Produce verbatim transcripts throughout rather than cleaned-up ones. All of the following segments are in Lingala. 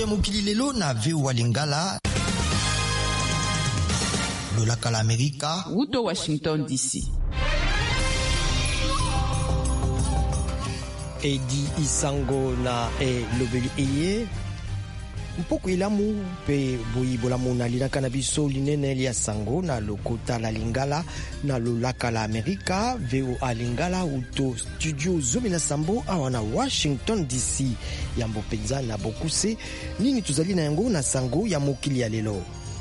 mokili lelo na V O A Lingala. Lolaka la Amerika. Uto Washington D C. Edi Isango na e lobeli eye. Mpoko ilamu pe boyi bolamu na linaka na biso linene lia sango na lokota la Lingala na lolaka la Amerika. V O A Lingala uto studio zomi na sambo awa na Washington D C. Yambo penza na bokuse nini tuzali na yango na sango ya mokili ya lelo.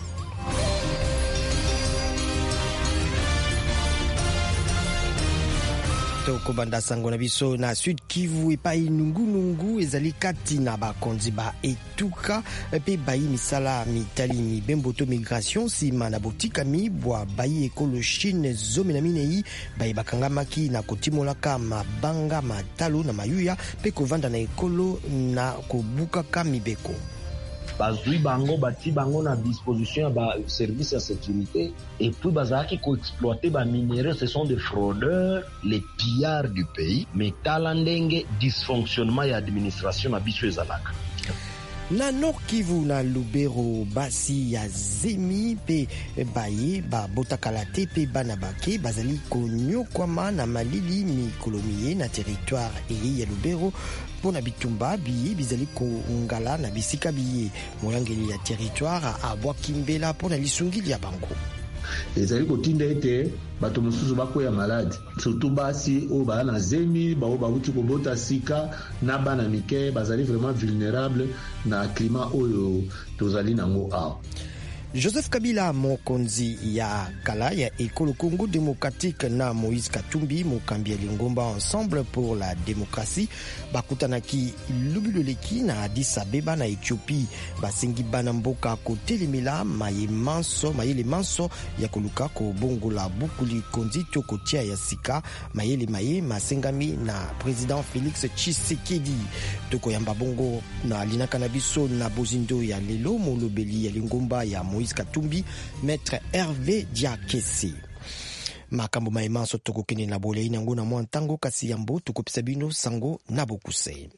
Toko banda sango na biso na Sud Kivu epai nungu nungu ezali kati na bakonzi ba etuka pe bayi misala mitali mibemboto migration sima na botika mi bwa bayi ekolo Chine zomi na minei bayi bakangamaki na kotimolaka mabanga matalo na mayuya pe kovanda na ekolo na kobukaka mibeko. Bazui bango bati bango na disposition ba service ya sécurité et puis bazaki ko exploiter ba minéraux. Ce sont des fraudeurs, les pillards du pays, mais talandenge dysfonctionnement ya administration na biso ezalaka. Na Nord Kivu na Lubero basi ya zemi pe baye ba botakalate pe banabake bazali konyokwama na malili mikolomiye na territoire eye ya Lubero pona bitumba biye bizali kongala na bisika biye molangeli ya territoire abwa kimbela pona lisungili ya bango. ezali kotinda ete bato mosusu bakoya maladi surtout basi o ba na zemi ba o ba uti kobota sika na bana mike bazali vraiment vulnérable na climat oyo tozali nango awa. Joseph Kabila mokonzi ya kala ya ekolo Congo démocratique na Moïse Katumbi mokambi ya Lingomba ensemble pour la démocratie bakutanaki lubuloleki na Addis Abeba na Ethiopie basengi bana mboka kotelemela maye manso mayele manso ya koluka ko bongola bukuli konzito kotia ya sika mayele maye masengami na président Félix Tshisekedi toko yamba bongo na linaka na biso na bozindo ya lelo molobeli ya Lingomba ya Moïse Katumbi, Maître Hervé Diakesi. Makambo maimanso toko kene na bole ina ngona mwa ntango kasi yambo tukopisa bino sango na bokuse.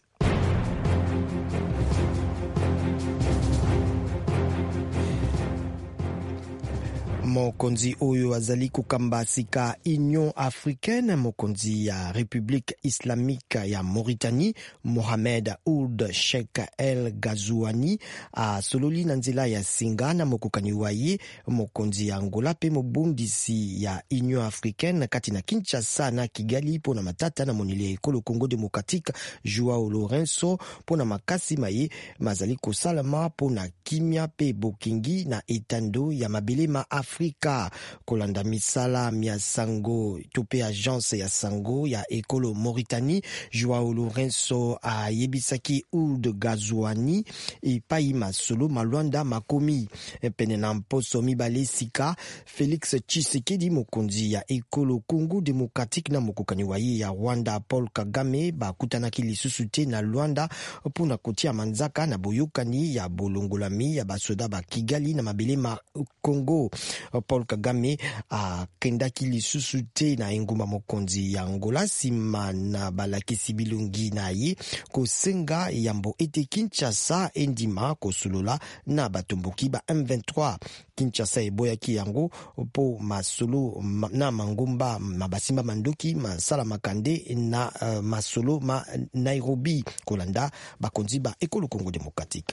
Mokonzi oyo azali kukamba sika Union Africaine mokonzi ya République Islamique ya Mauritanie Mohamed Ould Sheikh El Ghazouani a sololi na nzela ya singana mokokani waye mokonzi ya Angola pe mobundisi ya Union Africaine kati na Kinshasa na Kigali pona matata na monili ekolo Congo Démocratique Joao Lourenço pona makasi maye mazali kosalama pona kimia pe bokingi na etando ya mabelema Afrika kolanda misala mia sango tope agence ya sango ya ekolo Mauritanie Joao Lourenço a yebisaki Ould Ghazouani e pai masolo malwanda makomi pene na mposo mibale sika Félix Tshisekedi mokonzi ya ekolo Congo Démocratique na mokokani waye ya Rwanda Paul Kagame bakutanaki lisusu te na Luanda pona kotia manzaka na boyokani ya bolongolami ya basoda ba Kigali na mabelema Congo. Paul Kagame a kendaki lisusu te na engumba mokonzi ya Angola sima na balakisi bilungi na ye kosenga yambo ete Kinshasa endima kosolola na batomboki ba M vingt-trois. Kinshasa eboyaki yango po masolo na mangumba mabasimba mandoki masala makande na uh, masolo ma Nairobi kolanda bakonzi ba ekolo Congo Démocratique.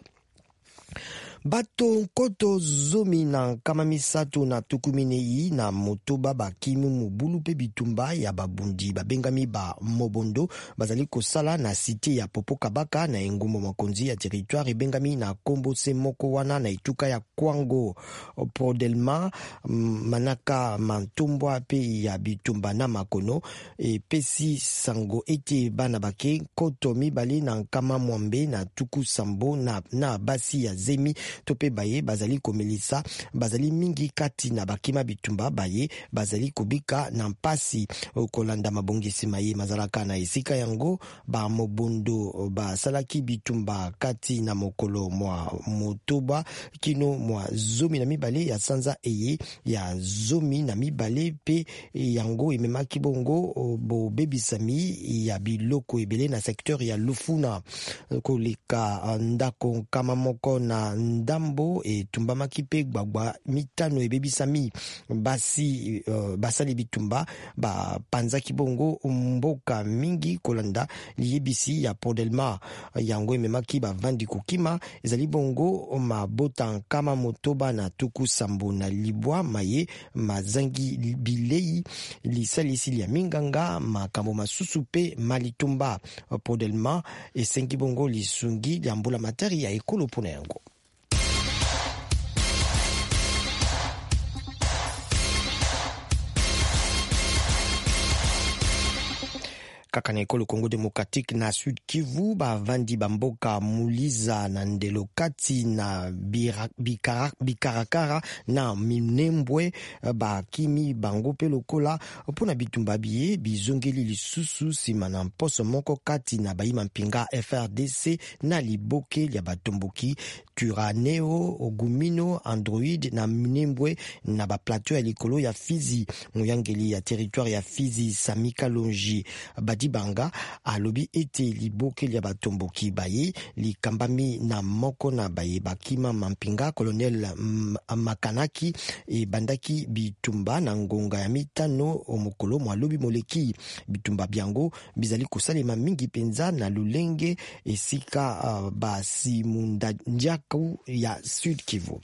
Bato koto zomi na kama misato na tukuminei na motoba bakimu mubulu pe bitumba ya babundi babengami ba mobondo bazali kosala na site ya Popokabaka na engumbo makonzi ya territoire bengami na kombo se moko wana na ituka ya Kwango Prodelma manaka mantumbwa pe ya bitumba na makono e pesi sango ete bana bake koto mibale na kama mwambe na tuku sambo na, na basi ya zemi tope baye bazali komelisa bazali mingi kati na bakima bitumba baye bazali kobika na mpasi kolanda mabongisi maye mazalaka na esika yango ba mobondo basalaki bitumba kati na mokolo mwa motoba kino mwa zomi na mibale ya sanza eye ya zomi na mibale pe yango ememaki bongo bo bebisami ya biloko ebele na sekteur ya Lufuna koleka ndako kama moko na ndambo etumbamaki pe gbagba mitano ebebisami basi uh, basali bitumba ba panzaki bongo mboka mingi kolanda liyebisi ya Podelma yango ememaki bavandi kokima ezali bongo mabota kama motoba na tuku sambo na libwa maye mazangi bilei lisalisi ya minganga makambo masusu pe malitumba Podelma esengi bongo lisungi ya mbula materi ya ekolo pona yango. Kaka na ekolo Congo Democratique na Sud Kivu bavandi bamboka Muliza na Ndelo kati na Bikara, Bikarakara na Minembwe bakimi bango pe lokola pona bitumba biye bizongeli lisusu sima na mposo moko kati na bayima mpinga F R D C na liboke ya batomboki Turaneo, Ogumino, Android na Minembwe na ba plateau ya likolo ya Fizi moyangeli ya territoire ya Fizi Samika Longi badi banga alobi ete liboke ya batomboki baye likambami na moko na baye bakima mampinga colonel Makanaki e bandaki bitumba na ngonga ya mitano omokolo mwalobi moleki bitumba biango bizali kosalema mingi penza na lulenge esika uh, basi munda njaku ya Sud Kivu.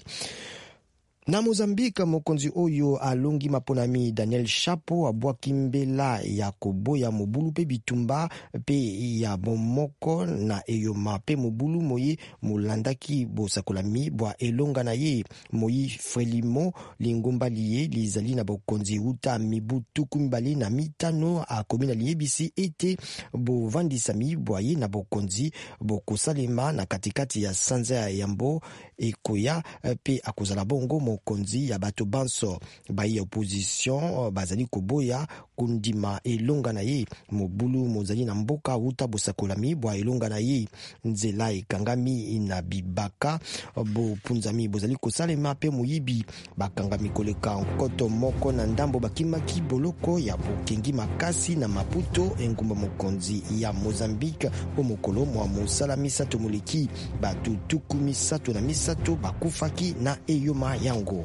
Na Mozambique mokonzi oyo alongi maponami Daniel Chapo abwaki mbela ya koboya mobulu pe bitumba pe ya bomoko na eyoma pe mobulu moye molandaki bosakolami bwa elonga na ye moyi Frelimo lingomba liye lizali na bokonzi uta mibutu kumbali na mitano akomina liyebisi ete bovandisami bwa ye na bokonzi bokosalema na katikati ya sanza ya yambo ekoya pe akozala bongo mokonzi ya bato banso bayi opposition bazali koboya kundima elonga na ye mobulu mozali na mboka uta bosakolami bwa elonga na ye nzela ekangami na bibaka bo punzami bozali kosalema pe moyibi bakangami koleka nkoto moko na ndambo bakimaki boloko ya bokengi makasi na Maputo engumba mokonzi ya Mozambique po mokolo mwa mosala misato moleki batu tuku misato na misato bakufaki na eyoma yango.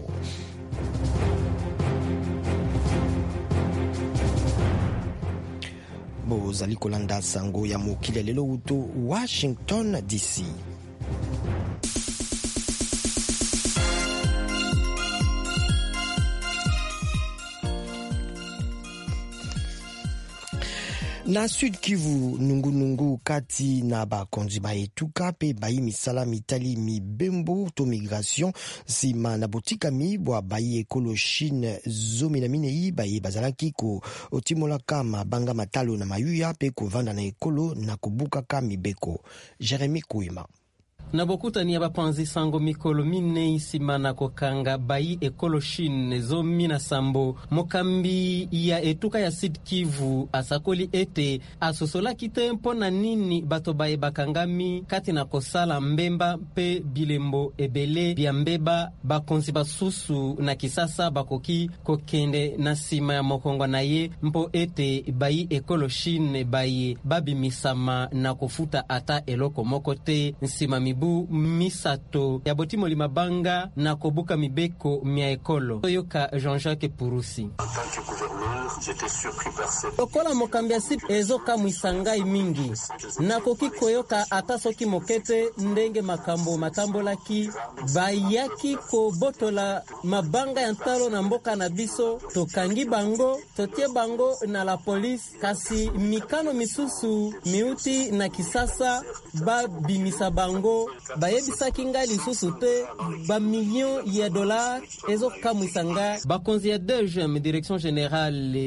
Bozali kolanda sango ya mokili lelo uto Washington D C. Na Sud Kivu nungu nungu kati na bakonzi baetuka pe bayi misala mitali mibembo to migration sima na botika mi bwa bayi ekolo Chine zomi na minei bayi bazalaki ko otimolaka mabanga matalo na mayuya pe kovanda na ekolo na kubukaka mibeko. Jeremy Kuima na bokutani ya bapanzi sango mikolo mine isima na kokanga bayi ekolo Chine zomi na sambo mokambi ya etuka ya Sud Kivu asakoli ete asosola kitempo na nini bato baye bakangami kati na kosala mbemba pe bilembo ebele bya mbeba bakonzi basusu na kisasa bakoki kokende na sima ya mokongo na ye mpo ete bayi ekolo Chine baye babi misama na kufuta ata eloko moko te nsima mibu misato ya botimo limabanga na kobuka mibeko mia ekolo toyoka Jean-Jacques Purusi. Okola mokambi ya sip ezoka mwisangai mingi na koki koyoka ata soki mokete ndenge makambo matambolaki bayaki ko botola mabanga ya ntalo na mboka na biso tokangi bango totie bango na la police kasi mikano misusu miuti na kisasa ba bimisa bango bayebisaki ngai lisusu te ba million ya dollars ezoka mwisanga bakonzi ya D G M direction générale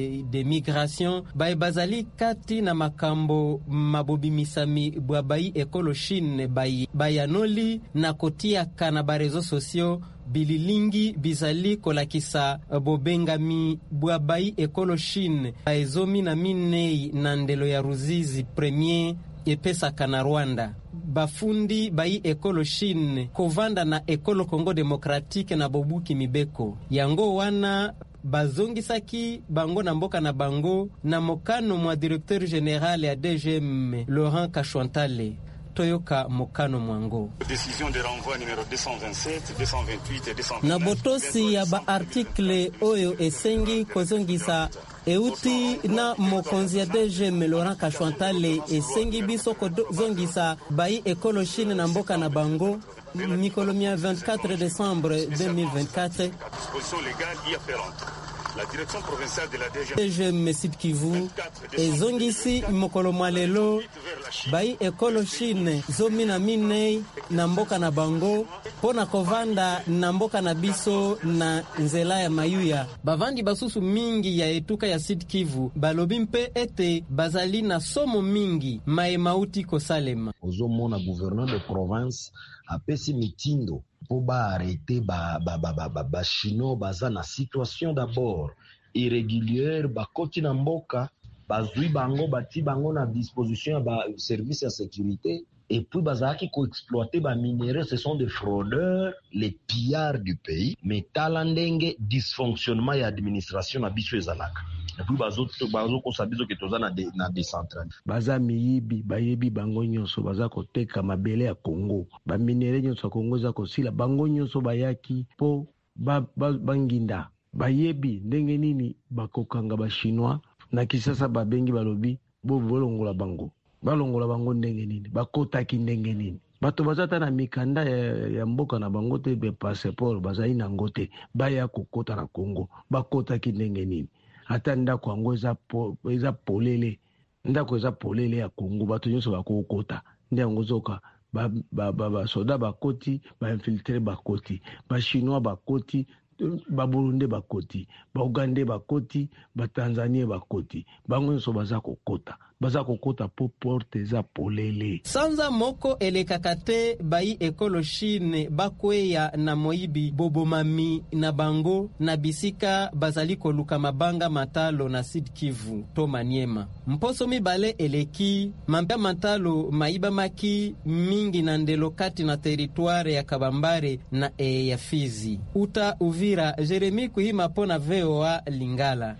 de migration baye bazali kati na makambo mabobi misami bwa bayi ekolo Chine bayi bayanoli na kotia kana ba reseaux sociaux bililingi bizali kolakisa bobengami bwa bayi ekolo Chine baezomi na minei na ndelo ya Ruzizi premier epesaka na Rwanda. Bafundi bayi ekolo Chine kovanda na ekolo Congo Democratique na Bobuki Mibeko yango wana bazongisaki bango na mboka na bango na mokano mwa directeur général ya D G M Laurent Kashwantale. Toyoka mokano mwango décision de renvoi numéro deux cent vingt-sept, deux cent vingt-huit et deux cent vingt-neuf na botosi ya ba article oyo esengi kozongisa euti na mokonzi ya D G M Laurent Kashwantale esengi biso kozongisa bayi ekolo Chine na mboka na bango Nicolomia vingt-quatre décembre deux mille vingt-quatre. Disposition légale y afférente. La direction provinciale de la D G M Sud Kivu ezongisi mokolo mwalelo bayi ekolo Chine zomi na minei na mboka na bango pona kovanda na mboka na biso na nzela ya mayuya. Bavandi basusu mingi ya etuka ya Sud Kivu balobi mpe ete bazali na somo mingi mae mauti kosalema. Ozomona gouverneur de province apesi mitindo po ba arrêter ba ba ba ba, ba, ba chino baza na situation d'abord irrégulière ba koti na mboka bazui bango bati bango na disposition ya ba service ya sécurité et puis bazaki ko exploiter ba minéraux. Ce sont des fraudeurs, les pillards du pays, mais talandenge dysfonctionnement ya administration na biso ezalaka. Et puis bazo bazo ko sabizo ke toza na de, na décentralisation. Baza miyibi bayebi bango nyonso baza koteka mabele ya Congo. Ba minéraux nyonso ya Congo za kosila bango nyonso bayaki po ba, ba banginda. Bayebi ndenge nini bakokanga ba chinois na kisasa babengi balobi bo volongola bango. Balongola bango ndenge nini bakotaki ndenge nini bato bazata na mikanda ya, ya mboka na bango te be passeport bazali na ngote baya kokota na Congo bakotaki ndenge nini ata ndako yango eza po, eza polele ndako eza polele ya Congo bato nyonso bakokota nde yango zoka ba ba ba, ba soda bakoti ba infiltrer bakoti ba chinois bakoti ba Burundi bakoti ba Uganda bakoti ba Tanzania bakoti bango nyonso baza kokota baza kokota po porte za polele. Sanza moko elekakate bayi ekolo Chine bakweya na moibi bobomami na bango na bisika bazali koluka mabanga matalo na Sud Kivu to Maniema. Mposo mibale eleki mampa matalo maiba maki mingi na ndelo kati na territoire ya Kabambare na e ya Fizi. Uta Uvira Jeremy kuhima pona V O A Lingala.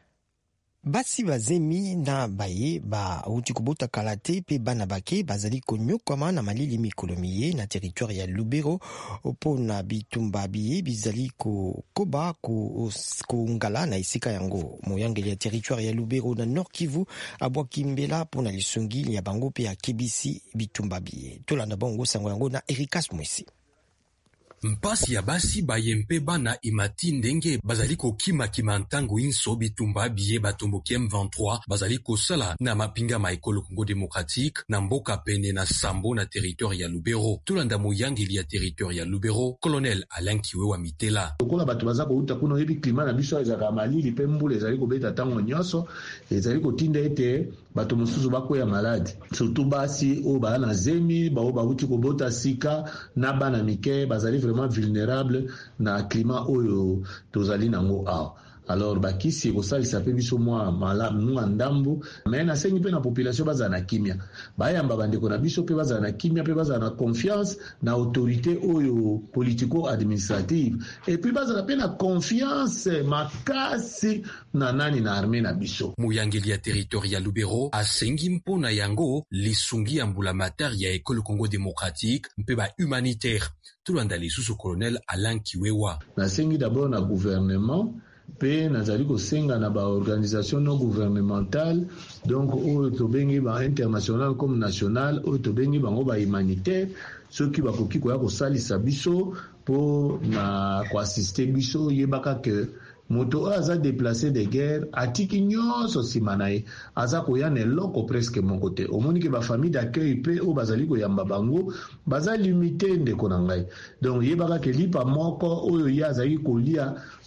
Basi bazemi na baye ba uti kubota kalate pe bana bake bazali konyokama na malili mikolo miye na territoire ya Lubero pona bitumba biye bizali ko koba ko ko ngala na isika yango moyangeli ya territoire ya Lubero na Nord Kivu abwa kimbela pona lisungi ya bango pe ya Kibisi bitumba biye tolanda bango sango yango na Erikas Mwisi. Mpasi ya basi bayempe bana imati ndenge bazali kokima kima ntango inso bitumba biye batomboki M vingt-trois bazali kosala na mapinga ma ekolo Congo Démocratique na mboka pene na Sambo na territoire ya Lubero. Tulanda moyangeli ya territoire ya Lubero, Colonel Alain Kiwewa Mitela. Kola bato baza ko uta kuno yebi klima na biso ezaka malili pe mbula ezali kobeta tango nyonso ezali kotinda ete bato mosusu bakoya maladi surtout basi o ba na zemi ba o ba uti kobota sika na bana mike bazali vraiment vulnérable na climat oyo tozali nango awa. Alors bakisi kosalisa pe biso mwa malamu mwa ndambu mais na sengi pe na population baza na kimia bayamba bandeko na biso pe baza na kimia pe baza na confiance na autorité oyo politico administrative et puis baza pe na confiance makasi na nani na armée na biso. Muyangeli ya territoire ya Lubero asengi mpona yango lisungi ya mbulamatari ya ekolo Congo Démocratique mpe ba humanitaire tulanda lisusu Colonel Alain Kiwewa. Na sengi d'abord na gouvernement pe nazali kosenga na ba organisation non gouvernementale donc oyo tobengi ba international comme national oyo tobengi bango ba humanitaire soki bakoki koya kosalisa biso po na koassiste biso yebaka ke moto aza déplacé de guerre atiki nyonso nsima na ye aza koya na eloko presque moko te omoni ke bafamille d'accueil mpe oyo bazali koyamba bango baza limité ndeko na ngai donc yebaka ke lipa moko oyo ye azali kolia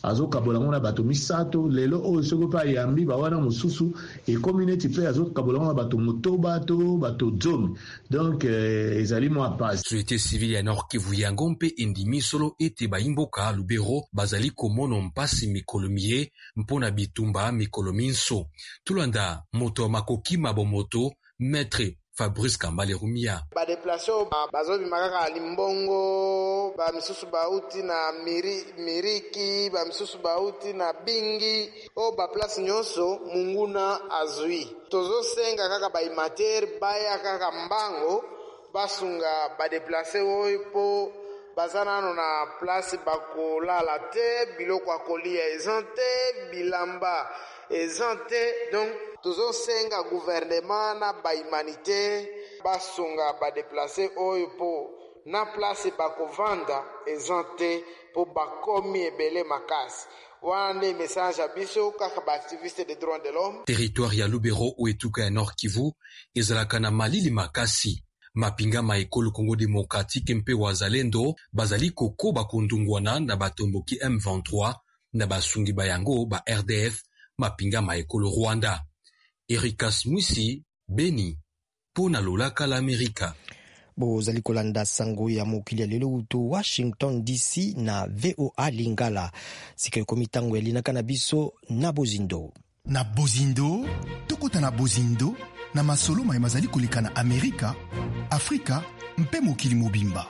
azokabola ngo na bato misato lelo oyo soko pa yambi ba wana mosusu e community pe azokabola ngo na bato motoba to bato zomi donc euh, ezali mo apasi société civile ya Nord Kivu yango mpe endimi solo ete bayimboka Lubero bazali komono mpasi mikolo mie mpona bitumba mikolo minso tulanda moto makoki mabomoto maître Fabrice Kambale Rumia. Ba déplacement bazobi makaka limbongo ba misusu bauti na miri miriki ba misusu bauti na bingi o ba place nyonso munguna azui tozo senga kaka ba imater baya kaka mbango basunga ba déplacer oyo po bazana na place bakolala te biloko akolia ezante bilamba ezante donc tozo senga gouvernement na ba humanité basunga ba déplacer oyo po na place bakovanda ezante po bakomi ebele makasi wana message abiso kaka ba activiste des droits de l'homme territoire ya Lubero ou etuka ya Nord Kivu ezalaka na malili makasi mapinga maekolo Congo démocratique mpe wazalendo bazali koko bakundungwana na batomboki M vingt-trois na basungi bayango ba R D F mapinga maekolo Rwanda. Erikas Mwisi, Beni, pona lolaka l'Amerika. Bozali kolanda sango ya mokili ya lelo uto Washington D C na V O A Lingala. Sike komitango elinaka na biso na bozindo. Na bozindo, tokota na bozindo, na masolo ma mazali koleka na Amerika, Afrika, mpe mokili mobimba.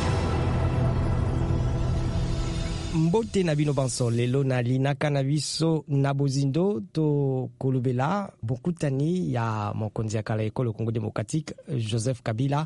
Mbote na bino banso lelo na linaka na biso na bozindo to kolobela bokutani ya mokonzi ya kala ekolo Congo démocratique Joseph Kabila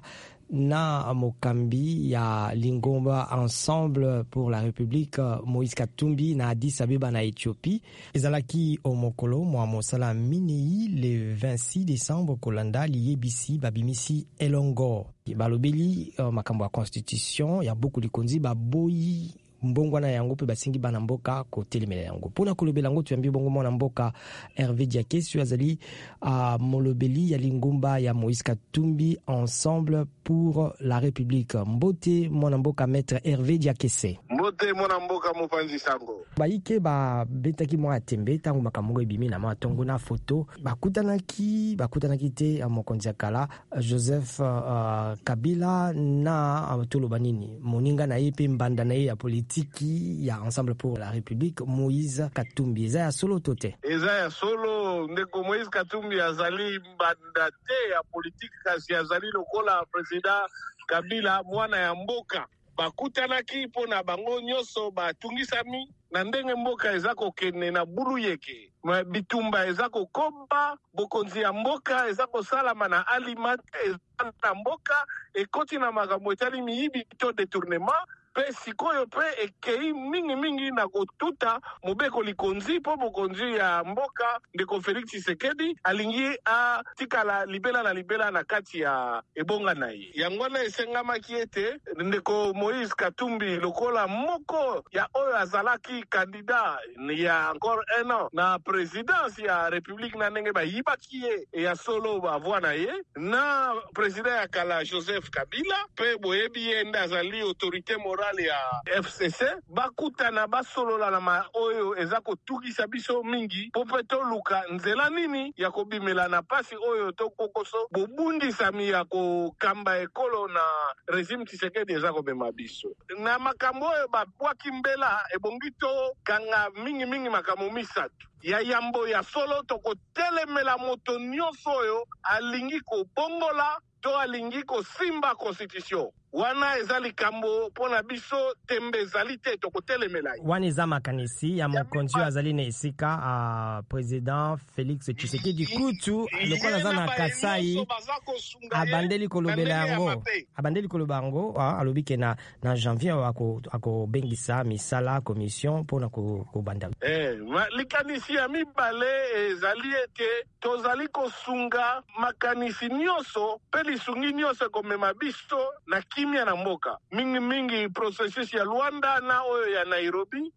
na mokambi ya Lingomba Ensemble pour la République Moïse Katumbi na Addis Abeba na Éthiopie ezalaki o mokolo mwa mosala minei le vingt-six décembre kolanda liyebisi babimisi elongo balobeli uh, makambo ya constitution ya buku likonzi baboyi mbongwana yango pe basingi bana mboka ko telemela yango pona kolobela ngo tuyambi bongo mwana mboka Hervé Diakesi azali a uh, molobeli ya Lingomba ya Moïse Katumbi Ensemble pour la République mbote mwana mboka maître Hervé Diakesi mbote mwana mboka mopanzi sango baike ba betaki mwa tembe tango makambo ebimi na matongo na photo bakutanaki bakutanaki te a mokonzi kala Joseph uh, Kabila na uh, toloba nini moninga na ye pe mbanda na ye ya politique tiki ya Ensemble pour la République Moïse Katumbi eza ya solo tote eza ya solo ndeko Moïse Katumbi azali mbanda te ya politique kasi azali lokola president Kabila mwana ya mboka bakutanaki pona bango nyoso batungisami na ndenge mboka eza kokene na bulu yeke bitumba eza kokomba bokonzi ya mboka eza kosalama na alimate eza na mboka ekoti na makambo etali miyibi to détournement pe sikoyo pe ekei mingi mingi na kotuta mobeko likonzi po bokonzi ya mboka ndeko Félix Tshisekedi alingi a tikala libela na libela na kati ya ebonga na ye yango na esengamaki ete ndeko Moïse Katumbi lokola moko ya oyo azalaki candidat ya encore un an na présidence ya république na ndenge bayibaki ye ya solo bavoi na ye na président ya kala Joseph Kabila pe boyebi ye nde azali autorité morale ya F C C bakutana basolola na ma oyo eza kotukisa biso mingi po pe toluka nzela nini ya kobimela na pasi oyo tokokoso bobundisami ya kokamba ekolo na régime Tshisekedi eza kobema biso na makambo oyo babwaki mbela ebongi to kanga mingi mingi makambo misatu ya yambo ya solo tokotelemela moto nyonso oyo alingi kobongola to alingi kosimba constitution wana ezali kambo pona biso tembe ezali te tokotelemela wana eza makanisi ya mokonzi azali na esika a uh, président Félix Tshisekedi kutu lokola za na Kasai abandeli kolobela yango abandeli koloba yango uh, alobi ke na na janvier ako ako bengisa misala commission pona ko ko banda eh likanisi ya mibale ezali ete tozali kosunga makanisi nyonso pe lisungi nyonso komema biso na kimia na mboka mingi mingi processus ya Luanda na oyo ya Nairobi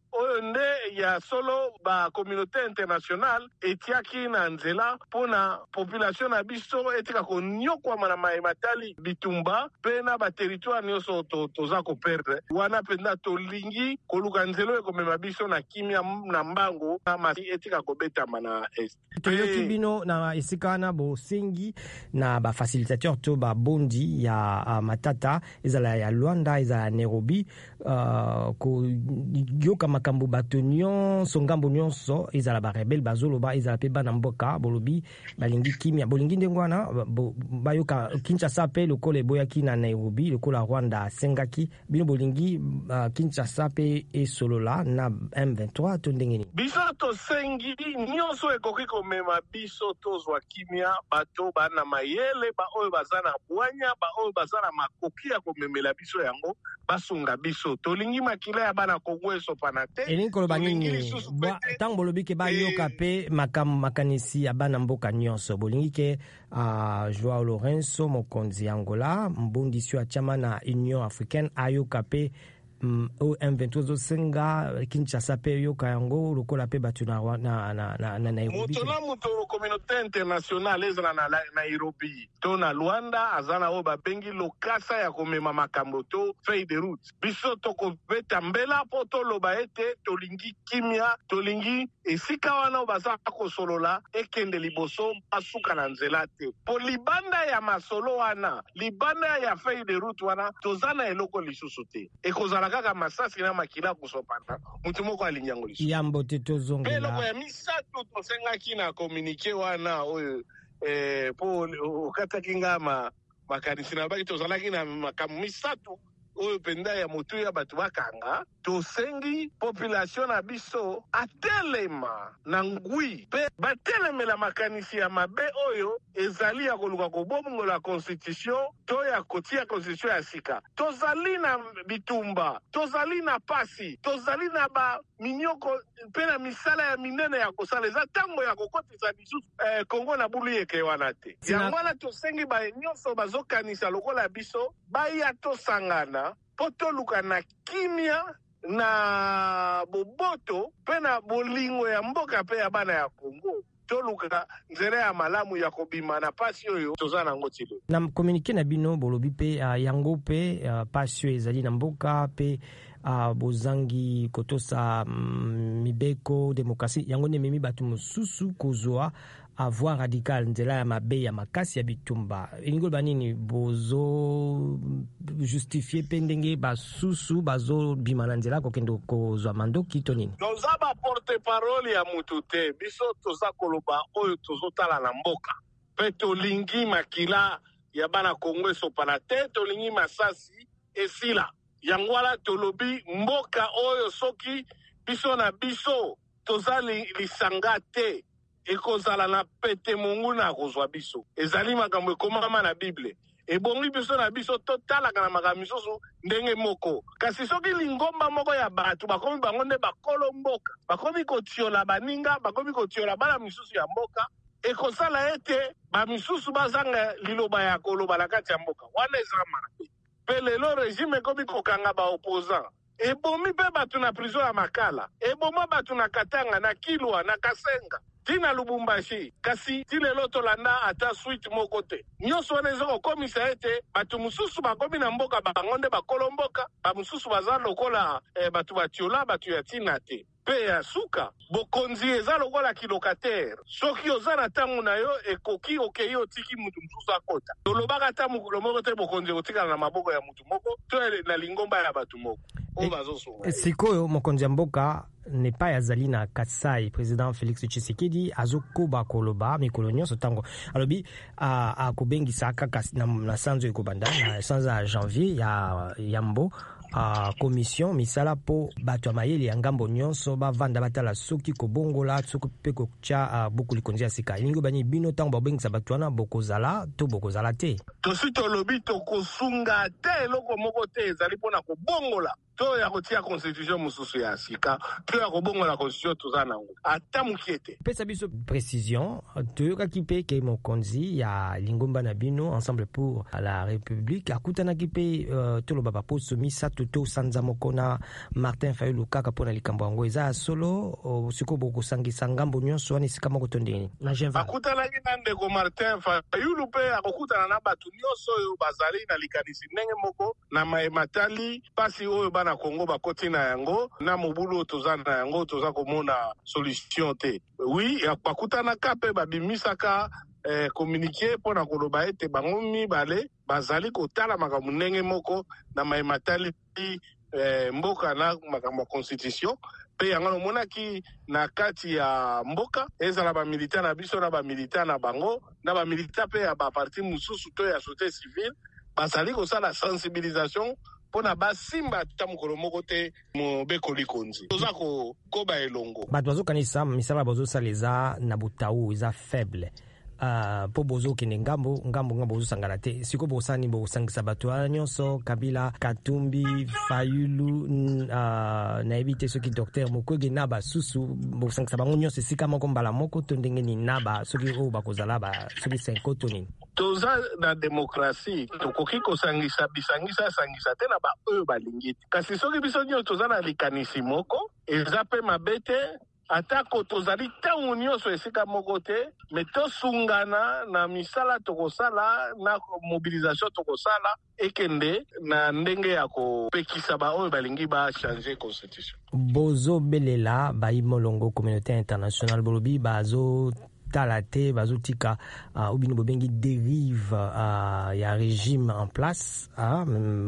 oyo nde ya solo ba communauté internationale etiaki na nzela mpona population na biso etika konyokwama na matali bitumba mpe na baterritoire nyonso toza koperdre. Wana mpenza tolingi koluka nzela oyo ekomema biso na kimia na mbango na masi etika kobetama na est. Toyoki bino na esika wana bosengi na bafacilitateur to babondi ya uh, matata ezala ya Luanda ezala ya Nairobi uh, ko yoka makambo bato nyonso ngambo nyonso ezala barebele bazoloba ezala mpe bana mboka bolobi balingi kimia bolingi ndenge wana bayoka Kinshasa mpe lokola eboyaki na Nairobi lokola Rwanda asengaki bino bolingi uh, Kinshasa mpe esolola na M vingt-trois to ndenge nini? Biso tosengi nyonso ekoki komema biso tozwa kimia bato bana mayele ba oyo baza na bwanya ba oyo baza na makoki ya komemela biso yango basunga biso tolingi makila ya bana Kongo esopana te. Elingi koloba nini ntango bolobi ke bayoka mpe makanisi ya bana mboka nyonso bolingi ke uh, Joao Lourenço mokonzi Angola mbundisi wa chama na Union Africaine ayoka mpe Mm, o M vingt-trois zosenga Kinshasa pe yoka yango lokola pe batu na na na na, na Nairobi. Mutona muto communauté internationale ezala na Nairobi to na Luanda azana o babengi lokasa ya komema makambo to feuille de route. Biso to kobeta mbela po to loba ete tolingi kimia tolingi esika wana baza kosolola ekende liboso asuka na nzela te. Po libanda ya masolo wana libanda ya feuille de route wana tozana eloko lisusu te. Ekozala kaka masasi na makila kusopana mutu moko alinyango liso yambo te tozongela eloko ya misatu tosengaki na communiqué wana oyo eh po okataki ngama makanisi na baki tozalaki na makamu misatu oyo penda ya mutu ya batu bakanga tosengi population na biso atelema na ngui pe batelemela makanisi ya mabe oyo ezali ya koluka kobongola constitution to ya kotia constitution ya sika tozali na bitumba tozali na pasi tozali na ba minyoko pe na misala ya minene ya kosala eza tango ya kokotisa bisu eh, Kongo na bulu yeke wana te yango wana tosengi ba nyonso bazokanisa lokola biso baya tosangana po toluka na kimia na boboto pe na bolingo ya mboka pe ya bana ya Kongo toluka nzela ya malamu ya kobima na pasi oyo toza nango tilo na communiqué na bino bolobi pe uh, yango pe uh, pasi ezali na mboka pe uh, bozangi kotosa um, mibeko demokrasi yango ne memi batu mosusu kozwa avoir radical nzela ya mabe ya makasi ya bitumba elingo banini bozo justifier pendenge basusu bazo bimana nzela kokendo kozwa mandoki to nini toza ba porte parole ya mutu te biso toza koloba oyo tozotala na mboka pe tolingi makila ya bana Kongo esopana te tolingi masasi esila yango wala tolobi mboka oyo soki biso na biso toza lisanga te ekozala na pete mungu na kozwa biso ezali makambo ekomama na Bible ebongi biso na biso totalaka na makambo misusu ndenge moko kasi soki lingomba moko ya batu bakomi bango nde bakolo mboka bakomi kotiola baninga bakomi kotiola bana misusu ya mboka ekosala ete bamisusu bazanga liloba ya koloba na kati ya mboka wana eza mabe pe lelo regime ekomi kokanga baopposant ebomi mpe batu na prison ya Makala eboma batu na Katanga na Kilwa na Kasenga tina Lubumbashi kasi tilelo tolanda ata suite moko te nyonso wana eza kokomisa ete batu mosusu bakomi na mboka bango nde bakolo mboka bamosusu baza lokola eh, batu batiola batu ya tina te pe ya suka bokonzi eza lokola kilokatere soki oza na ntango na yo ekoki okei otiki mutu mosusu akota tolobaka ata mokolo moko te bokonzi otikala na maboko ya mutu moko to na lingomba ya batu moko oyo bazosunga sikoyo mokonzi ya mboka nepa yazali na Kasai président Félix Tshisekedi azokoba koloba mikolo nyonso tango alobi akobengisa kaka na, na sanzo ekobanda na sanza ya janvier ya yambo a uh, commission misala po bato mayele ya ngambo nyonso bavanda batala soki kobongola soki pe kocha uh, buku likonzi ya sika lingo bani bino tango babengisa bato wana bokozala to bokozala te tosi tolobi tokosunga te eloko moko te ezali mpona kobongola to ya kotia constitution mususu ya sika to ya kobongola constitution toza nango ata mukiete pesa biso précision toyokaki mpe ke mokonzi ya lingomba na bino ensemble pour la république akutanaki mpe uh, toloba baposo misato to sanza moko na Martin Fayulu kaka mpona likambo yango eza solo uh, siko bokosangisa ngambo nyonso wana esika moko to ndeni na Geneva akutanaki na ndeko Martin Fayulu mpe akokutana na bato nyonso oyo bazali na likanisi ndenge moko na maematali pasi oyo bana Kongo bakoti na yango na mobulu toza na yango toza komona solution te oui bakutana kape babimisaka eh, communiqué mpona koloba ete bango mibale bazali kotala makambo ndenge moko na maematali eh, mboka na makambo ya constitution pe yango nomonaki na kati ya mboka ezala bamilita na biso na bamilita na bango na bamilita pe ya baparti mosusu to ya société civile bazali kosala sensibilisation pona basimba ta mokolo moko te mobekoli konzi toza kokoba elongo bato bazokanisa misala bazosala eza na botau eza faible uh, po bozokende ngambo ngambo ngambo bozosangana te siko bosani bosangisa bato wana nyonso Kabila Katumbi Fayulu uh, nayebi te soki docteur Mukwege na basusu bosangisa bango nyonso esika moko mbala moko to ndenge nini na ba soki oyo bakozala ba soki senkoto nini toza na demokrasi tokoki kosangisa bisangisa sangisa te na ba oyo balingi kasi soki biso nyonso toza na likanisi moko eza pe mabe te atako tozali ntango nyonso esika moko te me tosungana na misala tokosala na mobilisation tokosala ekende na ndenge ya kopekisa ba oyo balingi bachange constitution bozobelela baimolongo communauté internationale bolobi bazo tala te bazotika uh, ubino bobengi dérive uh, ya régime en place uh,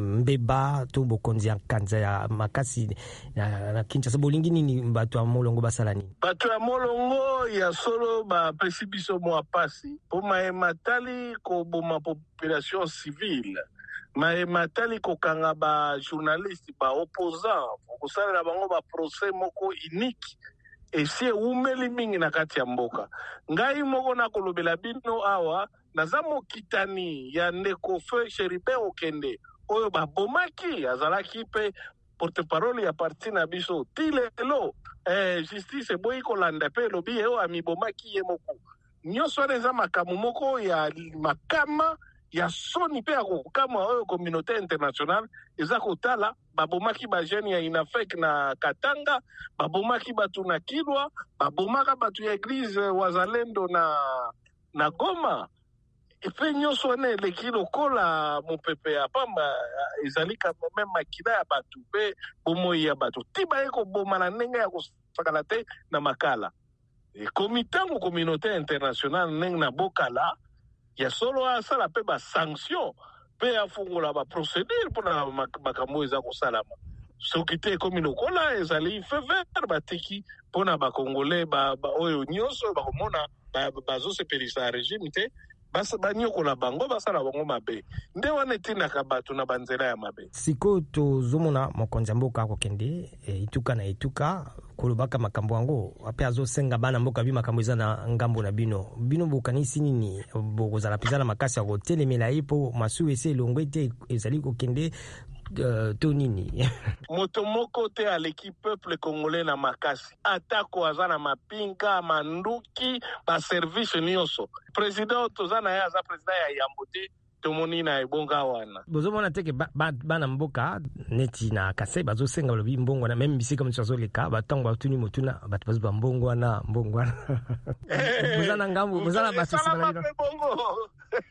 mbeba to bokonzi ya kanza ya makasi na, na Kinshasa bolingi nini bato ya molongo basala nini bato ya molongo ya solo bapesi biso mwa pasi po maematali koboma population civile maematali kokanga bajournaliste baopposant kosalela bango baprocès moko unique esi eumeli mingi na kati ya mboka ngai moko nakolobela bino awa naza mokitani ya ndeko Feu Cherubin Okende oyo babomaki azalaki mpe porte-parole ya parti na biso ti lelo eh, justice eboyi kolanda mpe elobi ye oyo amibomaki ye moko nyonso wana eza makambo moko ya makama ya soni mpe ya kokama oyo communauté internationale eza kotala babomaki bajene ya Inafek na Katanga babomaki batu na Kilwa babomaka batu ya église Wazalendo na na Goma epe nyonso wana eleki lokola mopepe ya pamba ezali kameme makila ya batu mpe bomoi ya batu ti baye koboma na ndenge ya kosakala te na makala komitango communauté internationale ndenge na bokala ya solo asala pe ba sanction pe afungola ba procédure mpona makambo eza kosalama soki te ekomi lokola ezali fever batiki mpona bakongole ba, ba oyo nyonso bakomona bazosepelisa ba régime te banyokola bango basala bango mabe nde wana etindaka bato na banzela ya mabe sikoyo tozomona mokonzi ya mboka akokende e, ituka na ituka kolobaka makambo yango ape azosenga bana mboka bi makambo eza na ngambo na bino bino bokanisi nini bokozala mpenza na makasi ya kotelemela ye mpo masuwa esi elongwe te ezali kokende Uh, to nini moto moko te aleki peuple congolais na makasi atako aza na mapinga manduki baservice nyonso président toza na ye aza président ya yambo te tomoni na ebonga wana bozomona teke bana ba, ba mboka neti na Kasai bazosenga balobi mbongo na meme bisika moto azoleka batango batuni motuna bato bazoba mbongo wana mbongo wana bozana ngambo bozana bato sala bongo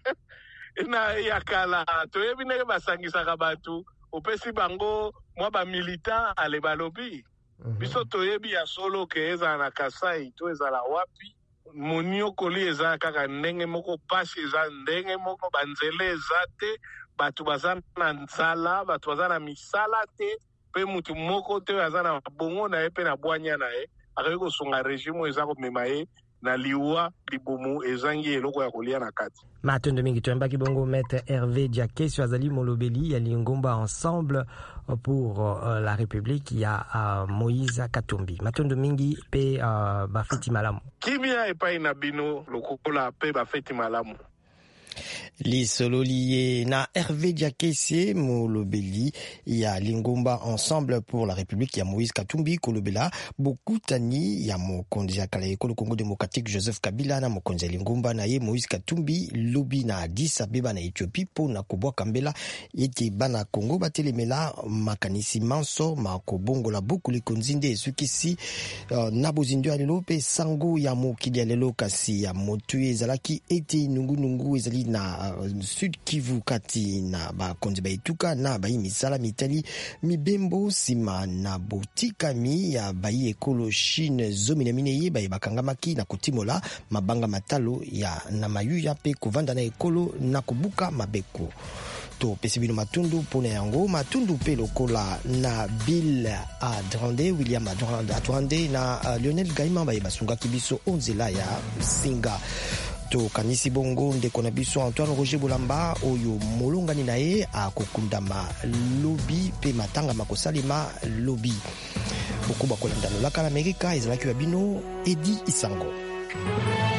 na yakala toyebi ndenge basangisaka bato opesi bango mwa bamilita ale balobi mm -hmm. biso toyebi ya solo ke ezala na Kasai to ezala wapi moniokoli eza kaka ndenge moko pasi eza ndenge moko banzele eza te bato baza na nzala bato baza na misala te mpe mutu moko te aza na bongo na ye mpe na bwanya na ye akoki kosunga regime eza komema ye na liwa libomu ezangi eloko ya kolia na kati matondo mingi toyembaki bongo maître Hervé Diakesio azali molobeli ya lingomba ensemble pour uh, la république ya uh, Moïse Katumbi matondo mingi pe uh, bafeti malamu kimia epai na bino lokola pe bafeti malamu lisolo lié na Hervé Diakese molobeli ya Lingomba Ensemble pour la République ya Moïse Katumbi kolobela bokutani ya mokonzi ya kala ekolo Congo démocratique Joseph Kabila na mokonzi ya Lingomba na ye Moïse Katumbi lobi na Addis Abeba na Ethiopie po na kobwa kambela ete bana Congo batelemela makanisi manso makobongola buku likonzinde esukisi uh, na bozindo ya lelo pe sango ya mokili ya lelo kasi ya motu ezalaki ete nungu nungu ezali na Sud Kivu kati na bakonzi baituka na bayi misala mitali mibembo sima na botikami ya bayi ekolo Chine zomina mineye bayi bakangamaki na kotimola mabanga matalo ya na mayuya pe kovanda na ekolo na kubuka mabeko to pesibino matundu pona yango matundu pe lokola na Bill Adrande William Adrande na uh, Lionel Gaima bayi basunga kibiso onzela ya singa to kanisi bongo ndeko na biso Antoine Roger Bolamba oyo molongani na ye akokundama lobi pe matanga makosalima lobi okuba kolanda lolaka na Amerika ezalaki wa bino Edi Isango.